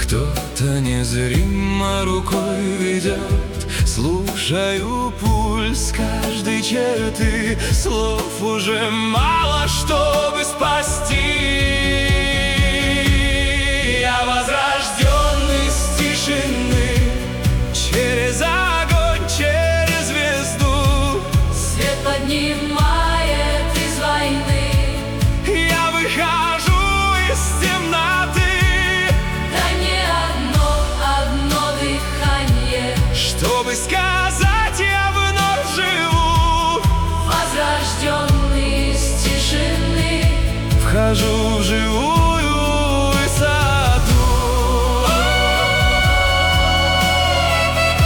Кто-то незримо рукой ведет, слушаю пульс каждой черты. Слов уже мало, чтобы спасти. Я возрожден из тишины, через огонь, через звезду. Свет поднимает из войны. Я выхожу из темноты. Да не одно дыхание, Чтобы сказать, я вновь живу. возрожденный из тишины. Вхожу